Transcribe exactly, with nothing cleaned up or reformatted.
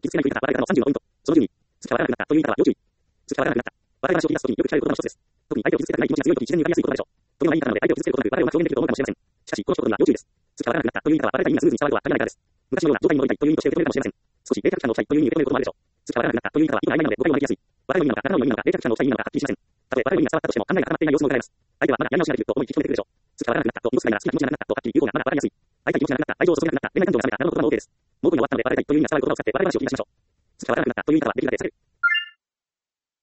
傷つけないといった笑い方のさんじゅうのポイント。そのじゅうに、好きか笑わなくなったという言い方は要注意。好きか笑わなくなった。笑い話を切り出すときによく聞かれる言葉の一つです。特に相手を傷つけたくない気持ちが強いとき自然に言いやすい言葉でしょう。というのはいい方なので相手を傷つけることなく笑いをうまく表現できると思うかもしれません。しかし、この一言には要注意です。好きか笑わなくなったという言い方は笑いが意味がスムーズに伝わるとは限らないからです。昔のような状態に戻りたいという意味として受け取れるかもしれません。少し冷却期間のしたいという意味で受け止めることもあるでしょう。好きか笑わなくなったという言い方は今曖昧なので誤解を招きやすい。笑いの意味なのか、仲の意味なのか、冷却期間のしたい意味なのかはっきりしません。たとえ笑いの意味が伝わったとしても考えが固まっていない様子も伺えます。相手はまだやり直しができると思い聞き取れてくるでしょう。好きか笑わなくなったと言いますが好きな気持ちがなくなったとはっきり言う方がまだ笑いやすい。相手に気持ちがなくなった、愛情を注げなくなった、恋愛感情が冷めたなどの言葉も OK です。もう語に終わったので笑いたいという意味が伝わる言葉を使って笑い話を切り出しましょう。好きか笑わなくなったという言い方はできるだけ避ける。